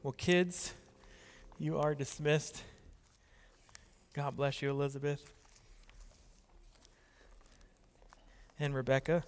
Well, kids, you are dismissed. God bless you, Elizabeth and Rebecca.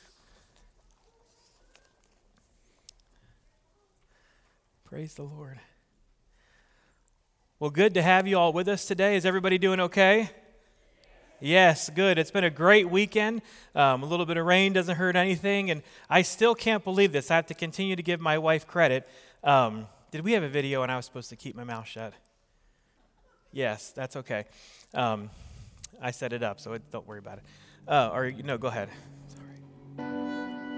Praise the Lord. Well, good to have you all with us today. Is everybody doing okay? Yes, good. It's been a great weekend. A little bit of rain doesn't hurt anything, and I still can't believe this. I have to continue to give my wife credit. Did we have a video and I was supposed to keep my mouth shut? Yes, that's okay. I set it up, so don't worry about it. No, go ahead. Sorry.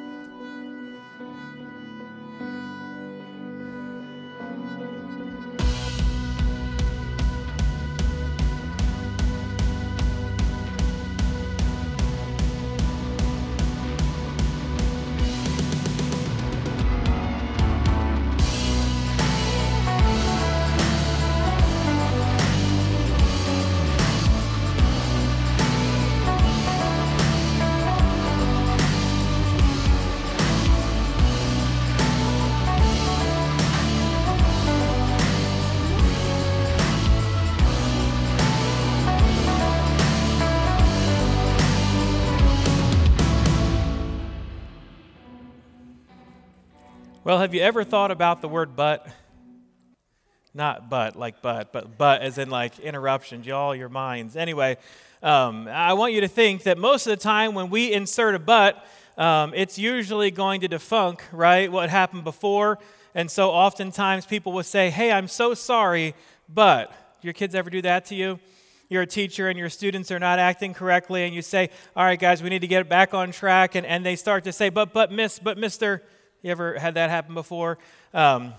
Well, have you ever thought about the word but? Not but, like but as in like interruptions, y'all, your minds. Anyway, I want you to think that most of the time when we insert a but, it's usually going to debunk, right, what happened before. And so oftentimes people will say, hey, I'm so sorry, but. Do your kids ever do that to you? You're a teacher and your students are not acting correctly, and you say, all right, guys, we need to get back on track. And they start to say, but mister. You ever had that happen before? But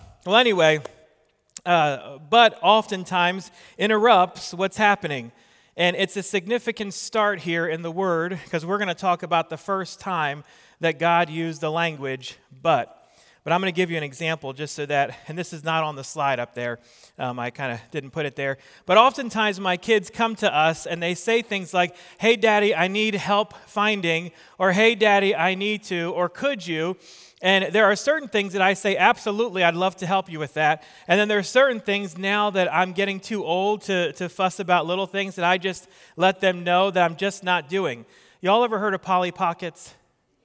oftentimes interrupts what's happening. And it's a significant start here in the Word, because we're going to talk about the first time that God used the language but. But I'm going to give you an example just so that, and this is not on the slide up there. I kind of didn't put it there. But oftentimes my kids come to us and they say things like, hey, Daddy, I need help finding, or hey, Daddy, I need to, or could you? And there are certain things that I say, absolutely, I'd love to help you with that. And then there are certain things now that I'm getting too old to fuss about little things that I just let them know that I'm just not doing. Y'all ever heard of Polly Pockets?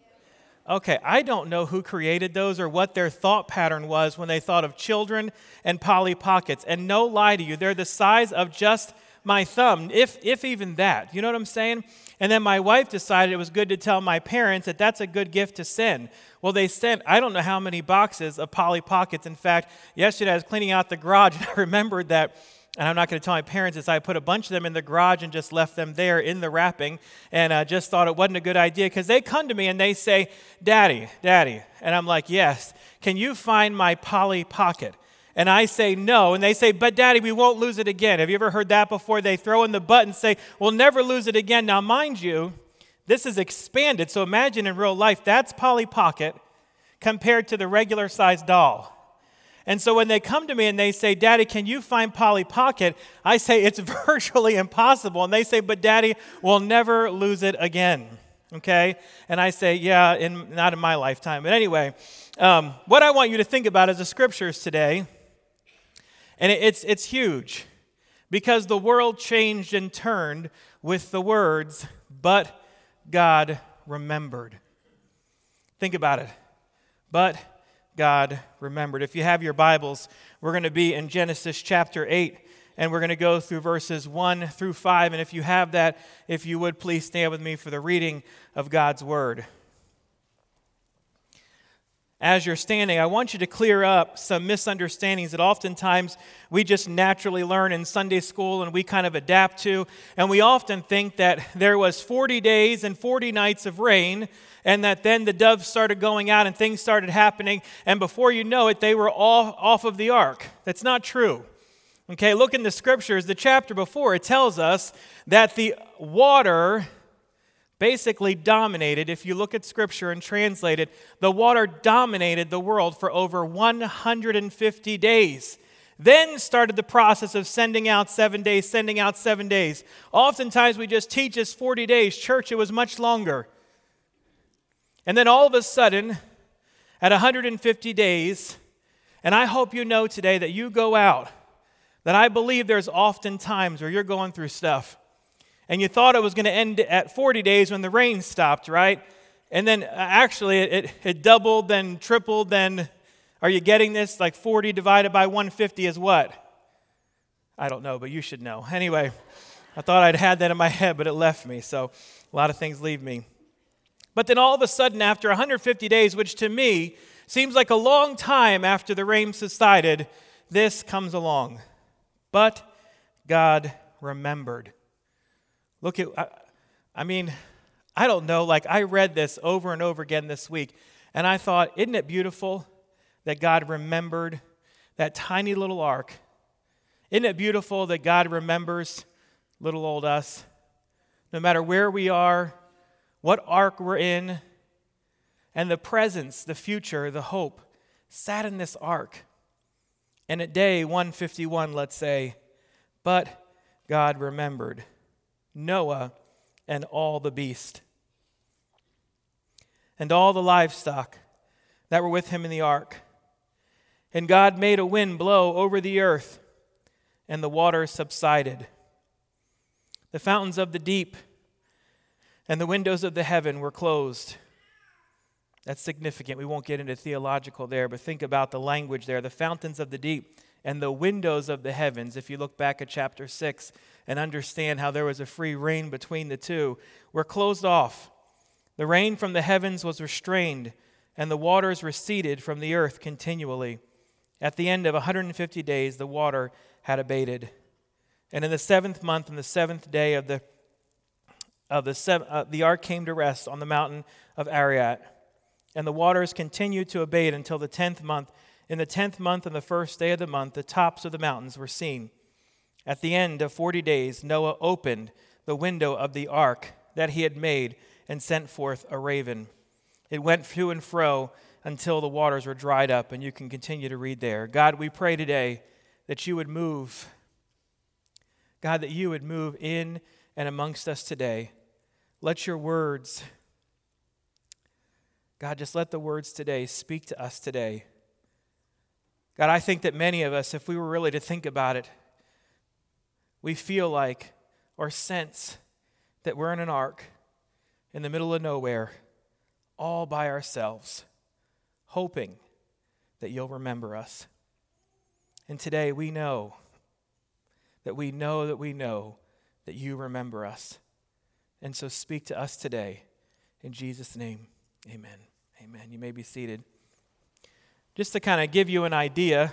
Okay, I don't know who created those or what their thought pattern was when they thought of children and Polly Pockets. And no lie to you, they're the size of just my thumb, if even that. You know what I'm saying? And then my wife decided it was good to tell my parents that that's a good gift to send. Well, they sent, I don't know how many boxes of Polly Pockets. In fact, yesterday I was cleaning out the garage and I remembered that, and I'm not going to tell my parents this, I put a bunch of them in the garage and just left them there in the wrapping, and just thought it wasn't a good idea, because they come to me and they say, Daddy, and I'm like, yes, can you find my Polly Pocket? And I say no, and they say, but Daddy, we won't lose it again. Have you ever heard that before? They throw in the but and say, we'll never lose it again. Now, mind you, this is expanded, so imagine in real life, that's Polly Pocket compared to the regular size doll. And so when they come to me and they say, Daddy, can you find Polly Pocket? I say, it's virtually impossible. And they say, but Daddy, we'll never lose it again. Okay? And I say, yeah, not in my lifetime. But anyway, what I want you to think about is the scriptures today. And it's huge, because the world changed and turned with the words, but God remembered. Think about it. But God remembered. If you have your Bibles, we're going to be in Genesis chapter 8, and we're going to go through verses 1 through 5. And if you have that, if you would, please stand with me for the reading of God's Word. As you're standing, I want you to clear up some misunderstandings that oftentimes we just naturally learn in Sunday school and we kind of adapt to. And we often think that there was 40 days and 40 nights of rain, and that then the doves started going out and things started happening, and before you know it, they were all off of the ark. That's not true. Okay, look in the scriptures, the chapter before, it tells us that the water basically dominated. If you look at scripture and translate it, the water dominated the world for over 150 days. Then started the process of sending out 7 days. Oftentimes we just teach us 40 days. Church, it was much longer. And then all of a sudden, at 150 days, And I hope you know today that you go out, that I believe there's often times where you're going through stuff, and you thought it was going to end at 40 days when the rain stopped, right? And then actually it doubled, then tripled, then, are you getting this? Like 40 divided by 150 is what? I don't know, but you should know. Anyway, I thought I'd had that in my head, but it left me, so a lot of things leave me. But then all of a sudden, after 150 days, which to me seems like a long time after the rain subsided, this comes along. But God remembered. Look at, I don't know, like I read this over and over again this week, and I thought, isn't it beautiful that God remembered that tiny little ark? Isn't it beautiful that God remembers little old us? No matter where we are, what ark we're in, and the presence, the future, the hope, sat in this ark. And at day 151, let's say, but God remembered Noah and all the beast, and all the livestock that were with him in the ark. And God made a wind blow over the earth, and the waters subsided. The fountains of the deep and the windows of the heaven were closed. That's significant. We won't get into theological there, but think about the language there. The fountains of the deep and the windows of the heavens. If you look back at chapter 6 and understand how there was a free reign between the two, were closed off. The rain from the heavens was restrained, and the waters receded from the earth continually. At the end of 150 days, the water had abated. And in the 7th month, on the 7th day the ark came to rest on the mountain of Ararat. And the waters continued to abate until the 10th month. In the 10th month, on the 1st day of the month, the tops of the mountains were seen. At the end of 40 days, Noah opened the window of the ark that he had made and sent forth a raven. It went to and fro until the waters were dried up, and you can continue to read there. God, we pray today that you would move. God, that you would move in and amongst us today. Let your words, God, just let the words today speak to us today. God, I think that many of us, if we were really to think about it, we feel like or sense that we're in an ark in the middle of nowhere, all by ourselves, hoping that you'll remember us. And today we know that you remember us. And so speak to us today. In Jesus' name, amen. Amen. You may be seated. Just to kind of give you an idea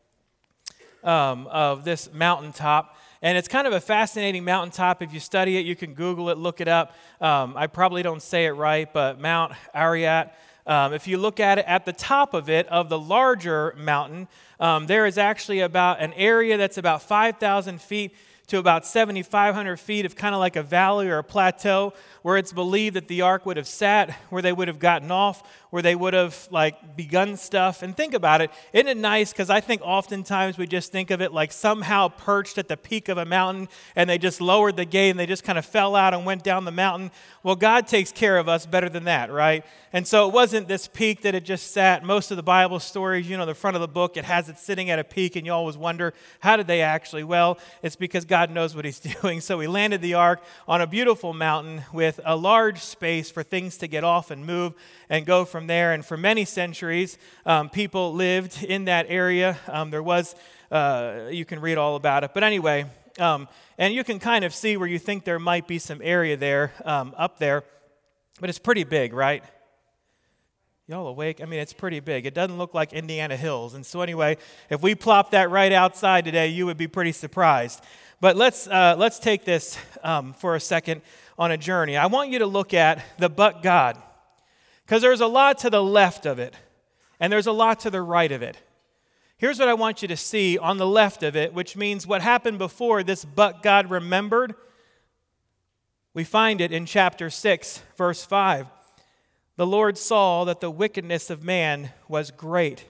of this mountaintop. And it's kind of a fascinating mountaintop. If you study it, you can Google it, look it up. I probably don't say it right, but Mount Ararat. If you look at it, at the top of it, of the larger mountain, there is actually about an area that's about 5,000 feet to about 7,500 feet of kind of like a valley or a plateau where it's believed that the ark would have sat, where they would have gotten off, where they would have like begun stuff. And think about it. Isn't it nice? Because I think oftentimes we just think of it like somehow perched at the peak of a mountain and they just lowered the gate and they just kind of fell out and went down the mountain. Well, God takes care of us better than that, right? And so it wasn't this peak that it just sat. Most of the Bible stories, the front of the book, it has it sitting at a peak and you always wonder, how did they actually? Well, it's because God knows what he's doing. So he landed the ark on a beautiful mountain with a large space for things to get off and move and go from there. And for many centuries, people lived in that area. There was, you can read all about it. But anyway, and you can kind of see where you think there might be some area there, up there. But it's pretty big, right? Y'all awake? I mean, it's pretty big. It doesn't look like Indiana Hills. And so anyway, if we plop that right outside today, you would be pretty surprised. But let's take this for a second on a journey. I want you to look at the but God, because there's a lot to the left of it, and there's a lot to the right of it. Here's what I want you to see on the left of it, which means what happened before this but God remembered. We find it in chapter 6, verse 5. The Lord saw that the wickedness of man was great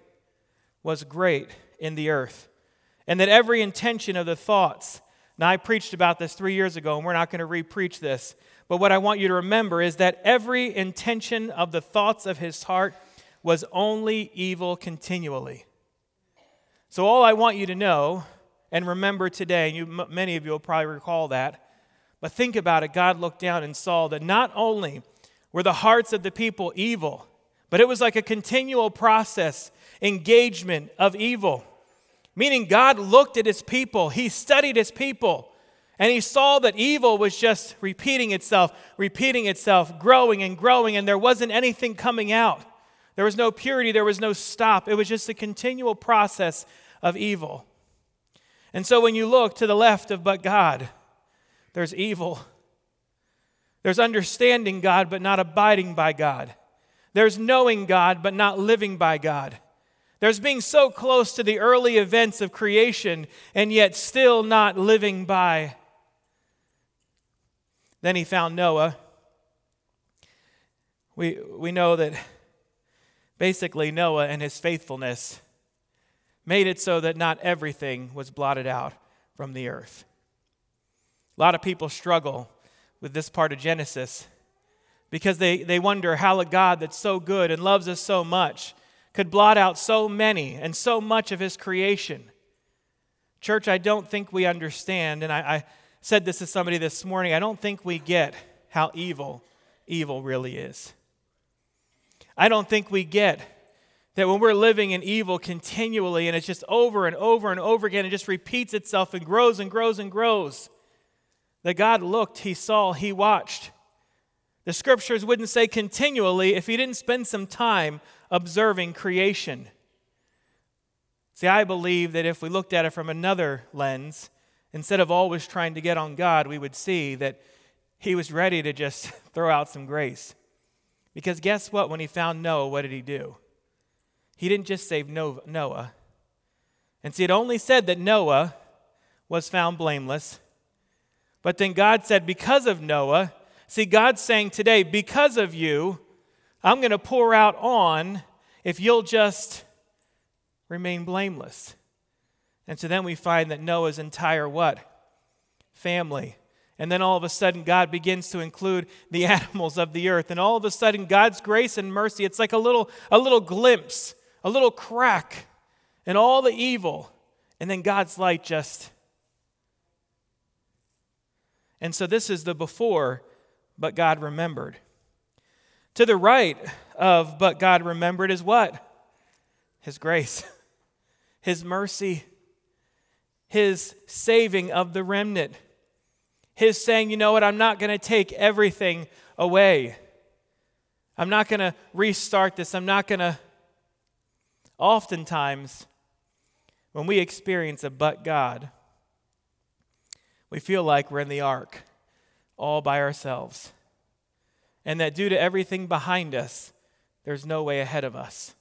in the earth, and that every intention of the thoughts. Now, I preached about this 3 years ago, and we're not going to re-preach this. But what I want you to remember is that every intention of the thoughts of his heart was only evil continually. So all I want you to know and remember today, and many of you will probably recall that, but think about it. God looked down and saw that not only were the hearts of the people evil, but it was like a continual process, engagement of evil. Meaning God looked at his people, he studied his people, and he saw that evil was just repeating itself, growing and growing, and there wasn't anything coming out. There was no purity, there was no stop. It was just a continual process of evil. And so when you look to the left of but God, there's evil. There's understanding God, but not abiding by God. There's knowing God, but not living by God. There's being so close to the early events of creation, and yet still not living by. Then he found Noah. We know that basically Noah and his faithfulness made it so that not everything was blotted out from the earth. A lot of people struggle with this part of Genesis because they wonder how a God that's so good and loves us so much could blot out so many and so much of his creation. Church, I don't think we understand, and I said this to somebody this morning, I don't think we get how evil really is. I don't think we get that when we're living in evil continually and it's just over and over and over again, it just repeats itself and grows and grows and grows. That God looked, he saw, he watched. The scriptures wouldn't say continually if he didn't spend some time observing creation. See, I believe that if we looked at it from another lens, instead of always trying to get on God, we would see that he was ready to just throw out some grace. Because guess what? When he found Noah, what did he do? He didn't just save Noah. And see, it only said that Noah was found blameless. But then God said, because of Noah, see, God's saying today, because of you, I'm going to pour out on if you'll just remain blameless. And so then we find that Noah's entire what? Family. And then all of a sudden, God begins to include the animals of the earth. And all of a sudden, God's grace and mercy, it's like a little glimpse, a little crack in all the evil. And then God's light just... And so this is the before, but God remembered. To the right of but God remembered is what? His grace, his mercy, his saving of the remnant, his saying, you know what, I'm not going to take everything away. I'm not going to restart this. I'm not going to... Oftentimes, when we experience a but God, we feel like we're in the ark all by ourselves. And that due to everything behind us, there's no way ahead of us.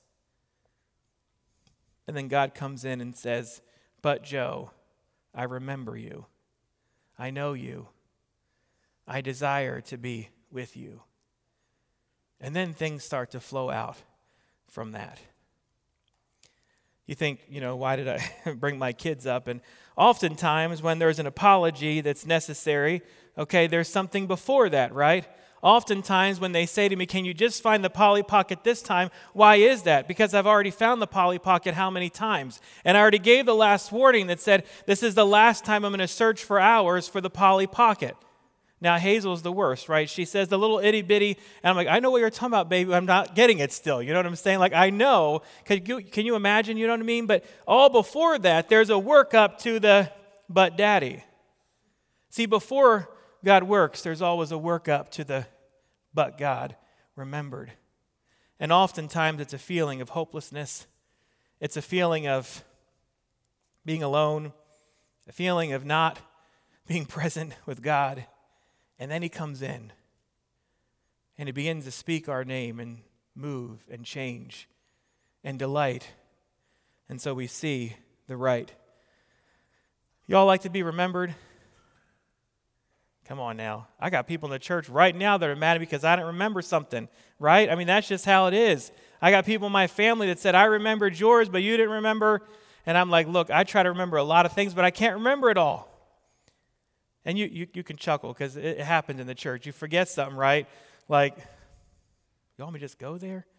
And then God comes in and says, but Joe, I remember you. I know you. I desire to be with you. And then things start to flow out from that. You think, why did I bring my kids up? And oftentimes when there's an apology that's necessary, okay, there's something before that, right? Oftentimes when they say to me, can you just find the Polly Pocket this time? Why is that? Because I've already found the Polly Pocket how many times? And I already gave the last warning that said, this is the last time I'm going to search for hours for the Polly Pocket. Now, Hazel's the worst, right? She says the little itty bitty, and I'm like, I know what you're talking about, baby. I'm not getting it still. You know what I'm saying? Like, I know. Can you imagine? You know what I mean? But all before that, there's a workup to the but daddy. See, before God works, there's always a workup to the but God remembered. And oftentimes it's a feeling of hopelessness. It's a feeling of being alone, a feeling of not being present with God. And then he comes in and he begins to speak our name and move and change and delight. And so we see the right. Y'all like to be remembered? Come on now. I got people in the church right now that are mad at me because I didn't remember something, right? I mean, that's just how it is. I got people in my family that said, I remembered yours, but you didn't remember. And I'm like, look, I try to remember a lot of things, but I can't remember it all. And you can chuckle because it happens in the church. You forget something, right? Like, you want me to just go there?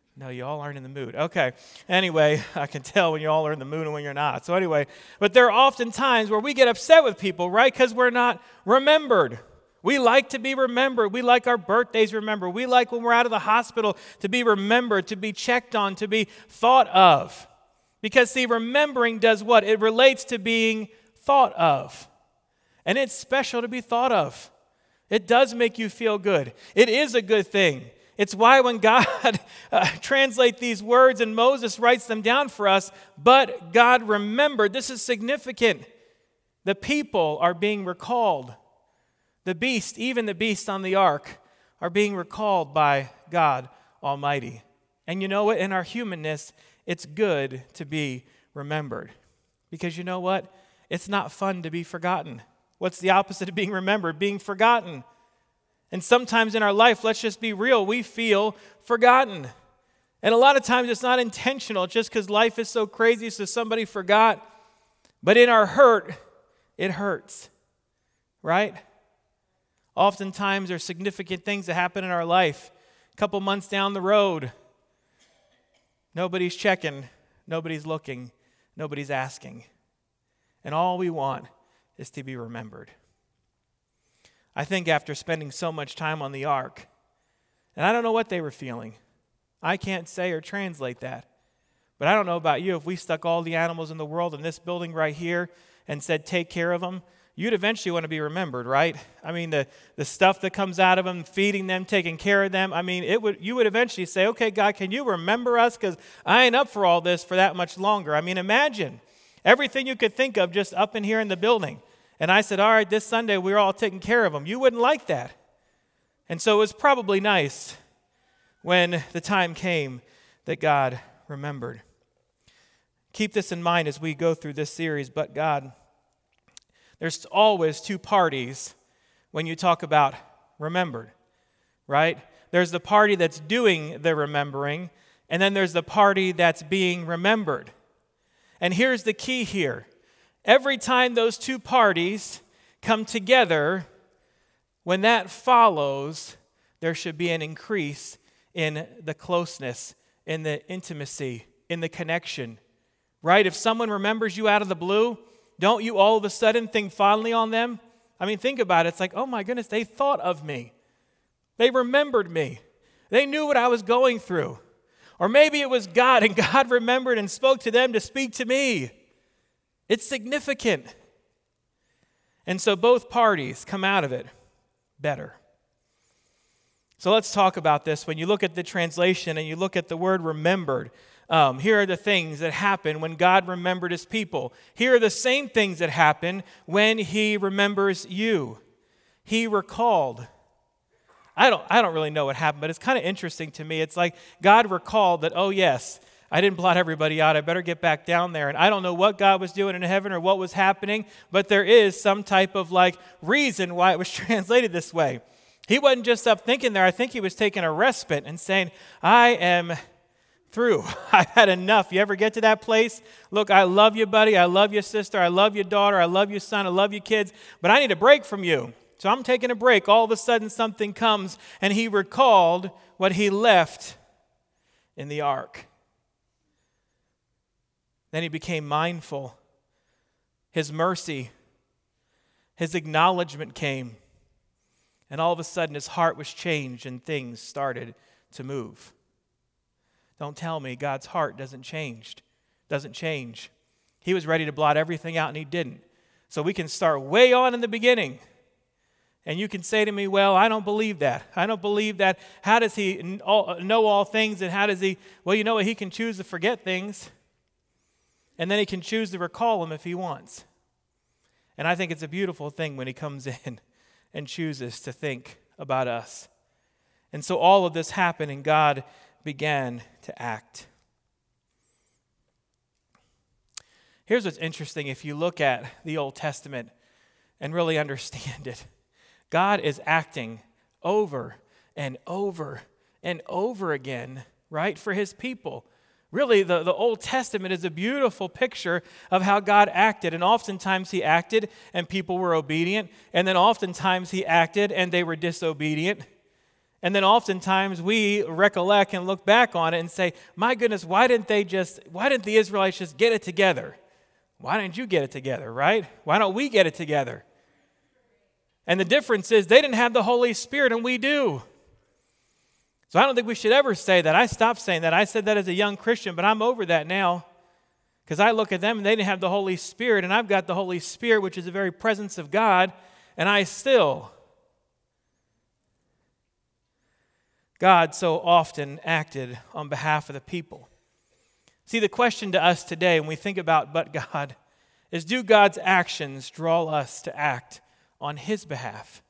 No, you all aren't in the mood. Okay. Anyway, I can tell when you all are in the mood and when you're not. So anyway, but there are often times where we get upset with people, right? Because we're not remembered. We like to be remembered. We like our birthdays remembered. We like when we're out of the hospital to be remembered, to be checked on, to be thought of. Because see, remembering does what? It relates to being thought of. And it's special to be thought of. It does make you feel good. It is a good thing. It's why when God translates these words and Moses writes them down for us, but God remembered, this is significant. The people are being recalled. The beast, even the beast on the ark, are being recalled by God Almighty. And you know what? In our humanness, it's good to be remembered. Because you know what? It's not fun to be forgotten. What's the opposite of being remembered? Being forgotten. And sometimes in our life, let's just be real, we feel forgotten. And a lot of times it's not intentional, just because life is so crazy, so somebody forgot. But in our hurt, it hurts, right? Oftentimes there's significant things that happen in our life. A couple months down the road, nobody's checking, nobody's looking, nobody's asking. And all we want is to be remembered. I think after spending so much time on the ark, and I don't know what they were feeling. I can't say or translate that. But I don't know about you, if we stuck all the animals in the world in this building right here and said, take care of them, you'd eventually want to be remembered, right? I mean, the stuff that comes out of them, feeding them, taking care of them, I mean, you would eventually say, okay, God, can you remember us? Because I ain't up for all this for that much longer. I mean, imagine everything you could think of just up in here in the building. And I said, all right, this Sunday we're all taking care of them. You wouldn't like that. And so it was probably nice when the time came that God remembered. Keep this in mind as we go through this series, but God, there's always two parties when you talk about remembered, right? There's the party that's doing the remembering, and then there's the party that's being remembered. And here's the key here. Every time those two parties come together, when that follows, there should be an increase in the closeness, in the intimacy, in the connection, right? If someone remembers you out of the blue, don't you all of a sudden think fondly on them? I mean, think about it. It's like, oh my goodness, they thought of me. They remembered me. They knew what I was going through. Or maybe it was God, and God remembered and spoke to them to speak to me. It's significant. And so both parties come out of it better. So let's talk about this. When you look at the translation and you look at the word remembered, here are the things that happen when God remembered his people. Here are the same things that happen when he remembers you. He recalled. I don't really know what happened, but it's kind of interesting to me. It's like God recalled that, oh yes, I didn't blot everybody out. I better get back down there. And I don't know what God was doing in heaven or what was happening, but there is some type of reason why it was translated this way. He wasn't just up thinking there. I think he was taking a respite and saying, I am through. I've had enough. You ever get to that place? Look, I love you, buddy. I love you, sister. I love you, daughter. I love you, son. I love you, kids. But I need a break from you. So I'm taking a break. All of a sudden something comes, and he recalled what he left in the ark. Then he became mindful. His mercy, his acknowledgement came. And all of a sudden his heart was changed and things started to move. Don't tell me God's heart doesn't change. He was ready to blot everything out and he didn't. So we can start way on in the beginning. And you can say to me, well, I don't believe that. I don't believe that. How does he know all things, and how does he? Well, you know what? He can choose to forget things. And then he can choose to recall them if he wants. And I think it's a beautiful thing when he comes in and chooses to think about us. And so all of this happened, and God began to act. Here's what's interesting if you look at the Old Testament and really understand it. God is acting over and over and over again, right, for his people. Really, the Old Testament is a beautiful picture of how God acted. And oftentimes he acted and people were obedient. And then oftentimes he acted and they were disobedient. And then oftentimes we recollect and look back on it and say, my goodness, why didn't the Israelites just get it together? Why didn't you get it together, right? Why don't we get it together? And the difference is they didn't have the Holy Spirit and we do. So I don't think we should ever say that. I stopped saying that. I said that as a young Christian, but I'm over that now. Because I look at them and they didn't have the Holy Spirit, and I've got the Holy Spirit, which is the very presence of God, and God so often acted on behalf of the people. See, the question to us today when we think about but God is, do God's actions draw us to act on His behalf?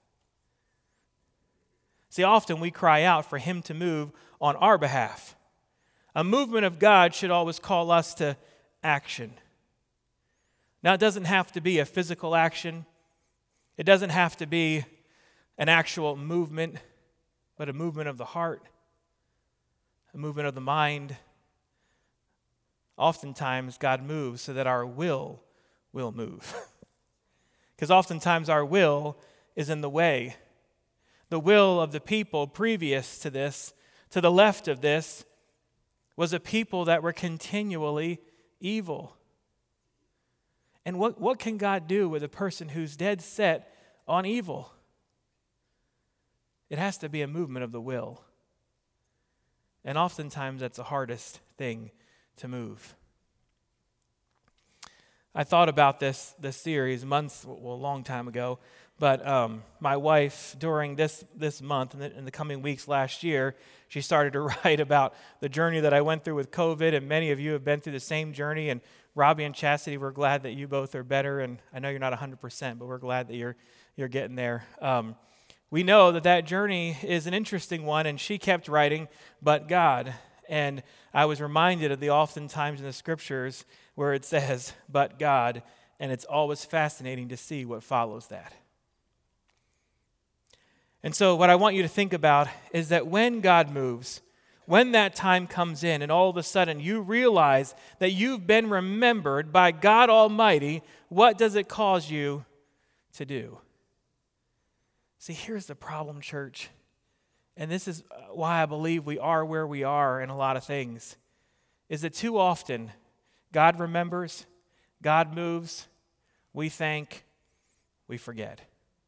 See, often we cry out for Him to move on our behalf. A movement of God should always call us to action. Now, it doesn't have to be a physical action. It doesn't have to be an actual movement, but a movement of the heart, a movement of the mind. Oftentimes, God moves so that our will move. Because oftentimes our will is in the way. The will of the people previous to this, to the left of this, was a people that were continually evil. And what can God do with a person who's dead set on evil? It has to be a movement of the will. And oftentimes that's the hardest thing to move. I thought about this series a long time ago, but my wife, during this month and in the coming weeks last year, she started to write about the journey that I went through with COVID, and many of you have been through the same journey. And Robbie and Chastity, we're glad that you both are better, and I know you're not 100%, but we're glad that you're getting there. We know that journey is an interesting one, and she kept writing, but God. And I was reminded of the oftentimes in the scriptures where it says, but God, and it's always fascinating to see what follows that. And so what I want you to think about is that when God moves, when that time comes in and all of a sudden you realize that you've been remembered by God Almighty, what does it cause you to do? See, here's the problem, church. And this is why I believe we are where we are in a lot of things, is that too often God remembers, God moves, we thank, we forget.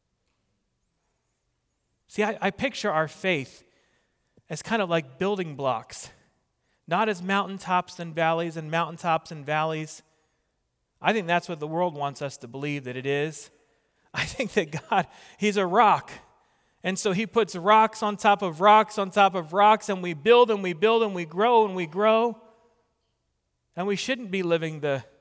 See, I picture our faith as kind of like building blocks, not as mountaintops and valleys and mountaintops and valleys. I think that's what the world wants us to believe that it is. I think that God, He's a rock. And so He puts rocks on top of rocks on top of rocks, and we build and we build and we grow and we grow. And we shouldn't be living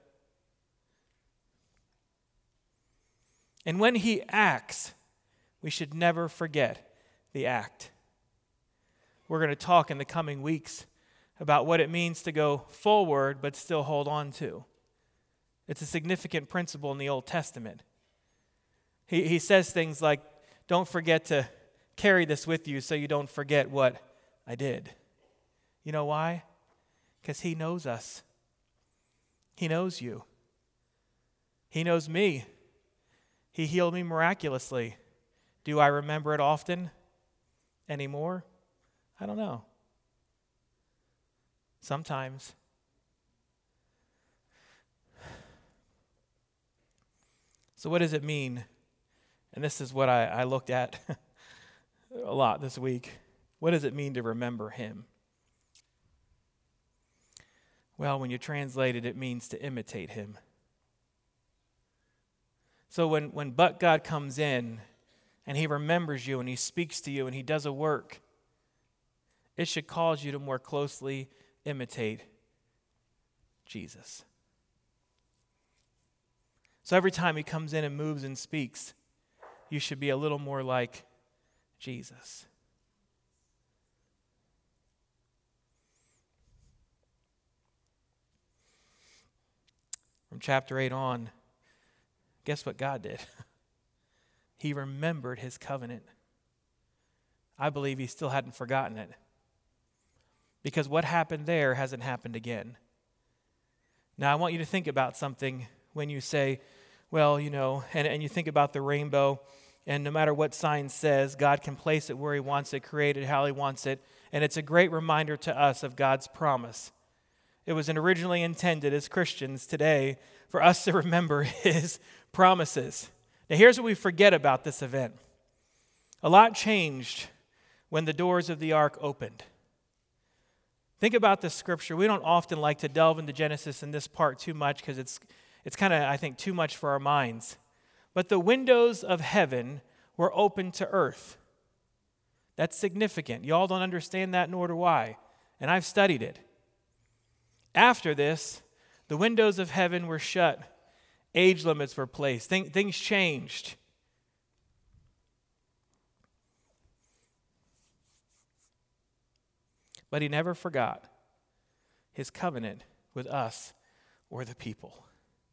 And when He acts, we should never forget the act. We're going to talk in the coming weeks about what it means to go forward but still hold on to. It's a significant principle in the Old Testament. He says things like, don't forget to carry this with you so you don't forget what I did. You know why? Because He knows us. He knows you. He knows me. He healed me miraculously. Do I remember it often anymore? I don't know. Sometimes. So what does it mean? And this is what I looked at a lot this week. What does it mean to remember Him? Well, when you translate it, it means to imitate Him. So when but God comes in and He remembers you and He speaks to you and He does a work, it should cause you to more closely imitate Jesus. So every time He comes in and moves and speaks, you should be a little more like Jesus. From chapter 8 on, guess what God did? He remembered His covenant. I believe He still hadn't forgotten it. Because what happened there hasn't happened again. Now, I want you to think about something when you say, well, and you think about the rainbow. And no matter what science says, God can place it where he wants it, create it how he wants it. And it's a great reminder to us of God's promise. It was originally intended as Christians today for us to remember his promises. Now here's what we forget about this event. A lot changed when the doors of the ark opened. Think about this scripture. We don't often like to delve into Genesis in this part too much because it's kind of, I think, too much for our minds. But the windows of heaven were open to earth. That's significant. Y'all don't understand that, nor do I. And I've studied it. After this, the windows of heaven were shut. Age limits were placed. Things changed. But he never forgot his covenant with us or the people.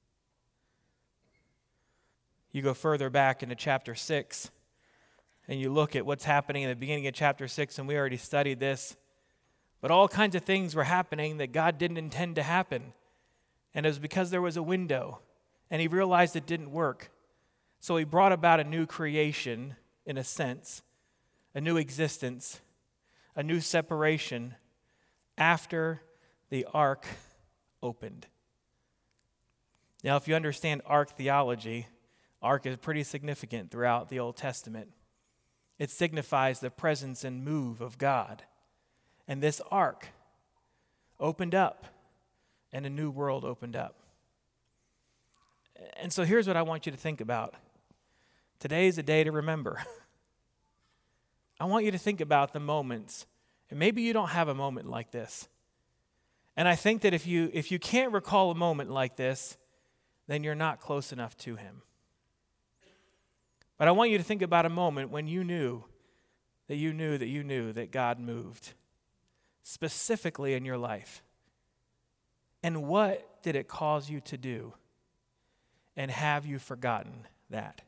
You go further back into chapter 6, and you look at what's happening in the beginning of chapter 6, and we already studied this. But all kinds of things were happening that God didn't intend to happen. And it was because there was a window, and he realized it didn't work. So he brought about a new creation, in a sense, a new existence, a new separation after the ark opened. Now, if you understand ark theology, ark is pretty significant throughout the Old Testament. It signifies the presence and move of God. And this ark opened up, and a new world opened up. And so here's what I want you to think about. Today is a day to remember. I want you to think about the moments, and maybe you don't have a moment like this. And I think that if you can't recall a moment like this, then you're not close enough to him. But I want you to think about a moment when you knew that God moved, specifically in your life. And what did it cause you to do? And have you forgotten that?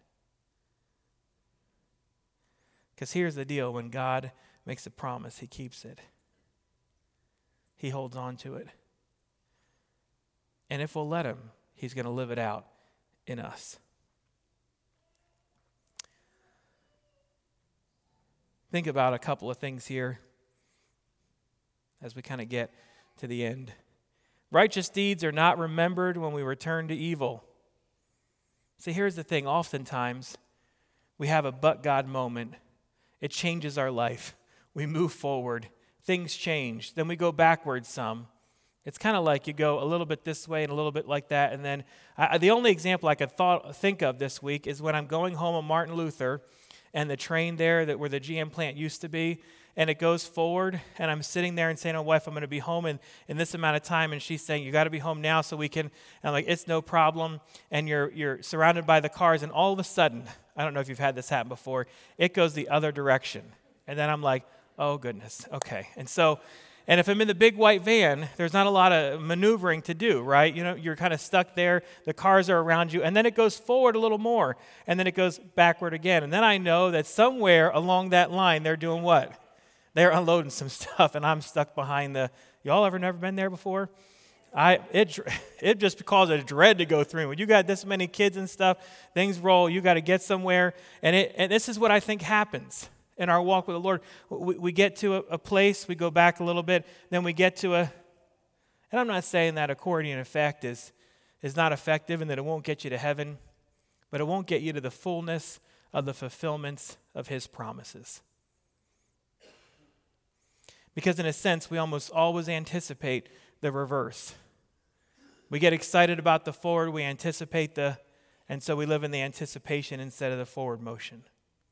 Because here's the deal. When God makes a promise, he keeps it. He holds on to it. And if we'll let him, he's going to live it out in us. Think about a couple of things here as we kind of get to the end. Righteous deeds are not remembered when we return to evil. See, here's the thing. Oftentimes, we have a but God moment. It changes our life. We move forward. Things change. Then we go backwards some. It's kind of like you go a little bit this way and a little bit like that. And then the only example I could think of this week is when I'm going home on Martin Luther and the train there where the GM plant used to be, and it goes forward, and I'm sitting there and saying, "Oh, wife, I'm going to be home in this amount of time," and she's saying, "You got to be home now so we can," and I'm like, "It's no problem," and you're surrounded by the cars, and all of a sudden, I don't know if you've had this happen before, it goes the other direction, and then I'm like, "Oh, goodness, okay," and if I'm in the big white van, there's not a lot of maneuvering to do, right? You know, you're kind of stuck there. The cars are around you. And then it goes forward a little more. And then it goes backward again. And then I know that somewhere along that line, they're doing what? They're unloading some stuff, and I'm stuck behind y'all ever never been there before? It just caused a dread to go through. When you got this many kids and stuff, things roll. You got to get somewhere. And this is what I think happens in our walk with the Lord. We get to a place, we go back a little bit, then we get to and I'm not saying that accordion effect is not effective and that it won't get you to heaven, but it won't get you to the fullness of the fulfillments of his promises. Because in a sense, we almost always anticipate the reverse. We get excited about the forward, we anticipate and so we live in the anticipation instead of the forward motion.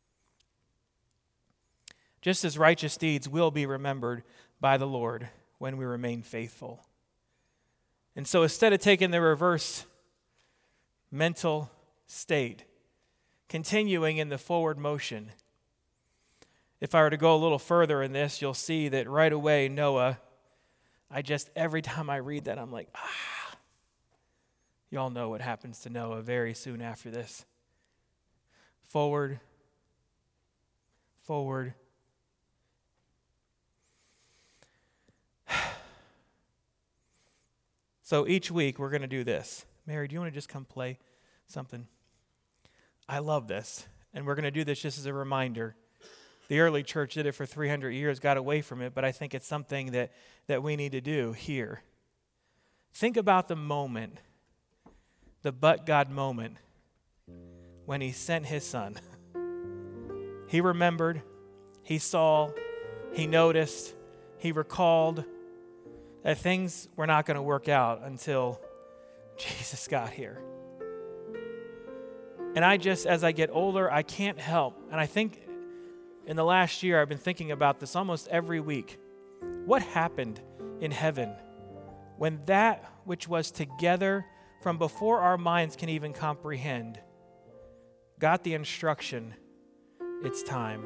Just as righteous deeds will be remembered by the Lord when we remain faithful. And so instead of taking the reverse mental state, continuing in the forward motion, if I were to go a little further in this, you'll see that right away Noah, every time I read that, I'm like, Y'all know what happens to Noah very soon after this. Forward. So each week we're going to do this. Mary, do you want to just come play something? I love this. And we're going to do this just as a reminder. The early church did it for 300 years, got away from it, but I think it's something that we need to do here. Think about the moment, the but God moment, when he sent his son. He remembered, he saw, he noticed, he recalled that things were not going to work out until Jesus got here. And as I get older, I can't help, and I think in the last year, I've been thinking about this almost every week. What happened in heaven when that which was together from before our minds can even comprehend got the instruction, it's time?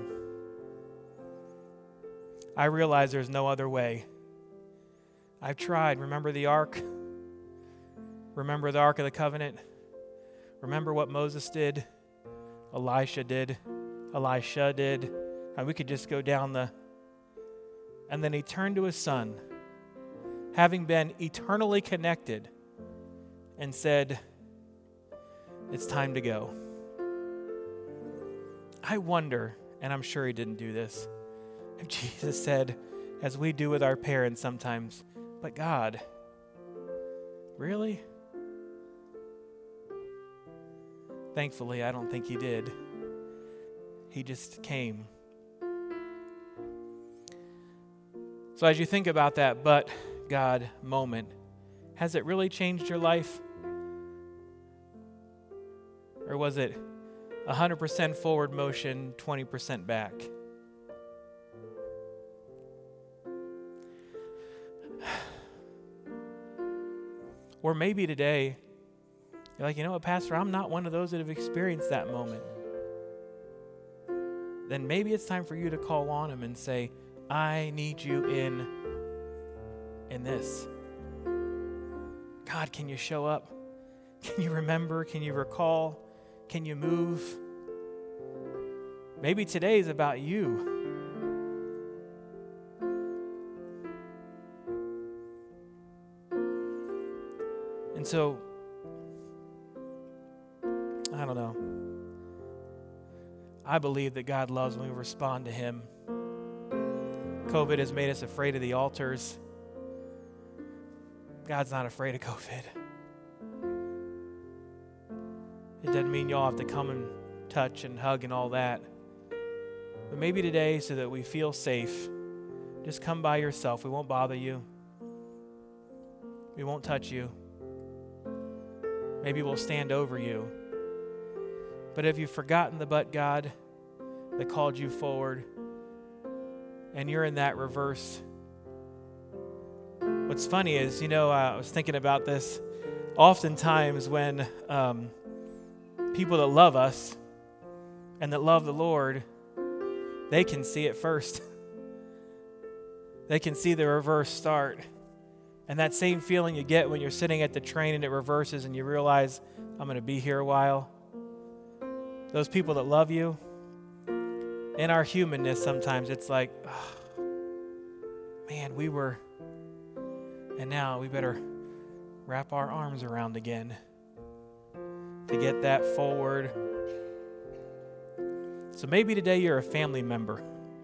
I realize there's no other way. I've tried. Remember the ark? Remember the Ark of the Covenant? Remember what Moses did? Elisha did. And we could just go down and then he turned to his son, having been eternally connected, and said, it's time to go. I wonder, and I'm sure he didn't do this, if Jesus said, as we do with our parents sometimes, but God, really? Thankfully, I don't think he did. He just came. So as you think about that but God moment, has it really changed your life? Or was it 100% forward motion, 20% back? Or maybe today, you're like, you know what, Pastor, I'm not one of those that have experienced that moment. Then maybe it's time for you to call on him and say, I need you in this. God, can you show up? Can you remember? Can you recall? Can you move? Maybe today is about you. And so, I don't know. I believe that God loves when we respond to him. COVID has made us afraid of the altars. God's not afraid of COVID. It doesn't mean y'all have to come and touch and hug and all that. But maybe today, so that we feel safe, just come by yourself. We won't bother you. We won't touch you. Maybe we'll stand over you. But if you've forgotten the but God that called you forward, and you're in that reverse, what's funny is, I was thinking about this. Oftentimes when people that love us and that love the Lord, they can see it first. They can see the reverse start. And that same feeling you get when you're sitting at the train and it reverses and you realize, I'm going to be here a while. Those people that love you, in our humanness sometimes it's like, oh, man, we were, and now we better wrap our arms around again to get that forward. So maybe today you're a family member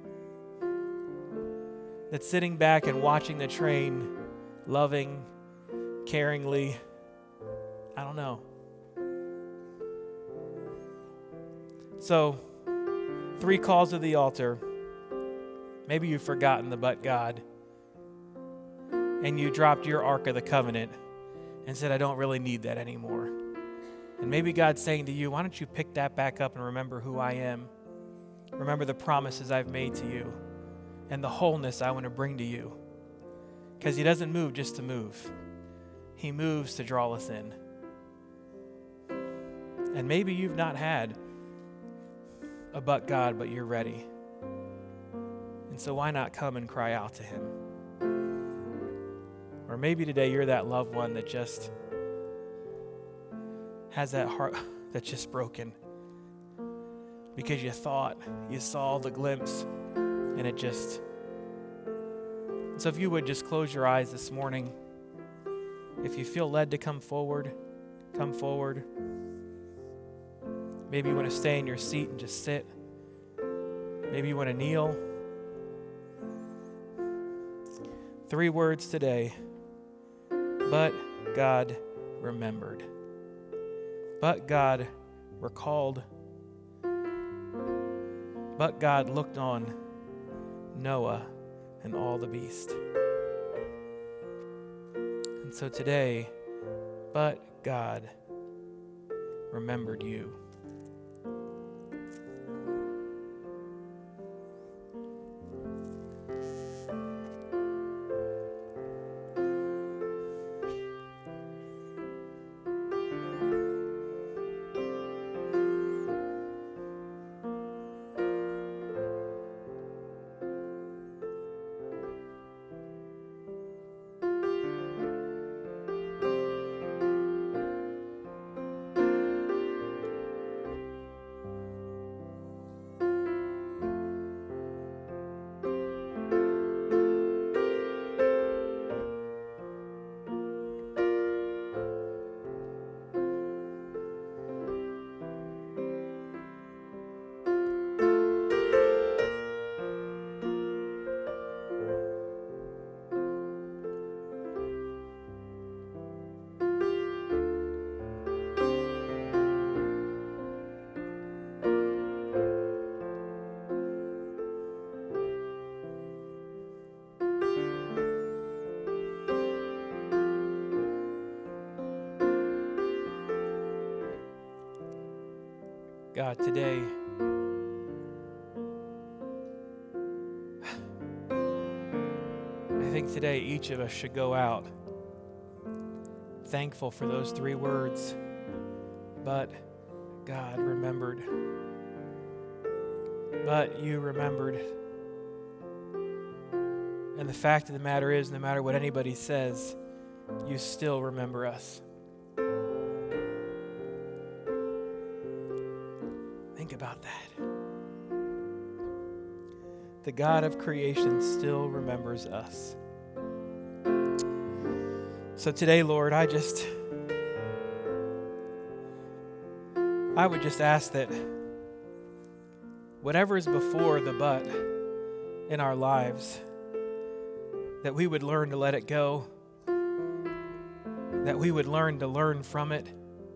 that's sitting back and watching the train, loving, caringly. I don't know. So, 3 calls to the altar. Maybe you've forgotten the but God. And you dropped your Ark of the Covenant and said, I don't really need that anymore. And maybe God's saying to you, why don't you pick that back up and remember who I am? Remember the promises I've made to you and the wholeness I want to bring to you. Because he doesn't move just to move. He moves to draw us in. And maybe you've not had a but God, but you're ready. And so why not come and cry out to him? Or maybe today you're that loved one that just has that heart that's just broken because you thought you saw the glimpse and it just... So if you would just close your eyes this morning. If you feel led to come forward, come forward. Maybe you want to stay in your seat and just sit. Maybe you want to kneel. 3 words today. But God remembered. But God recalled. But God looked on Noah and all the beasts. And so today, but God remembered you. God, today, I think today each of us should go out thankful for those 3 words. But God remembered. But you remembered. And the fact of the matter is, no matter what anybody says, you still remember us. Think about that. The God of creation still remembers us. So today, Lord, I would just ask that whatever is before the but in our lives, that we would learn to let it go, that we would learn to learn from it,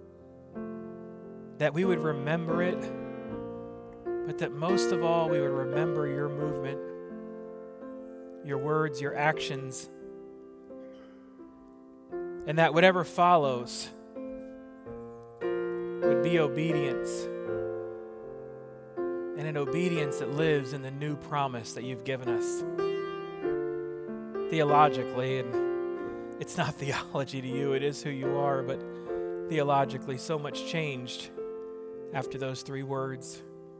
that we would remember it, but that most of all, we would remember your movement, your words, your actions, and that whatever follows would be obedience, and an obedience that lives in the new promise that you've given us. Theologically, and it's not theology to you, it is who you are, but theologically, so much changed after those 3 words.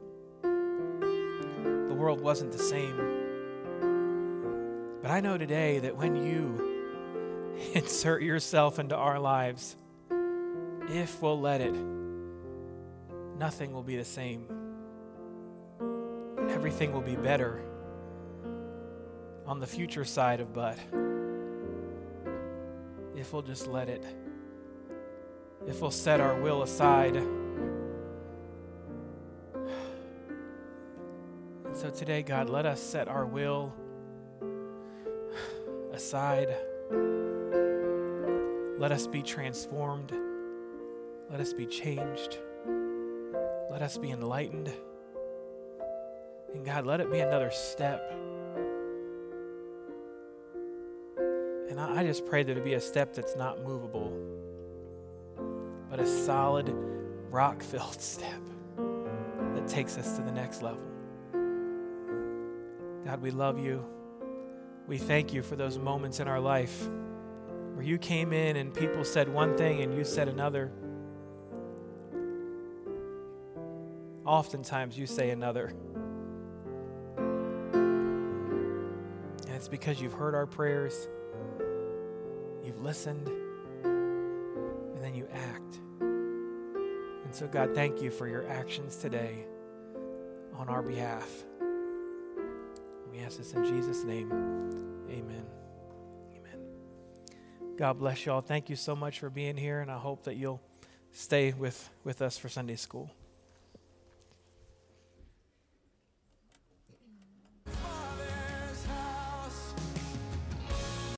The world wasn't the same. But I know today that when you insert yourself into our lives, if we'll let it, nothing will be the same. Everything will be better on the future side of but. If we'll just let it. If we'll set our will aside. And so today, God, let us set our will aside. Let us be transformed. Let us be changed. Let us be enlightened. And God, let it be another step. And I just pray that it be a step that's not movable, but a solid, rock-filled step that takes us to the next level. God, we love you. We thank you for those moments in our life where you came in and people said one thing and you said another. Oftentimes you say another. And it's because you've heard our prayers, you've listened, and then you act. And so God, thank you for your actions today on our behalf. We ask this in Jesus' name. Amen. Amen. God bless you all. Thank you so much for being here, and I hope that you'll stay with us for Sunday school.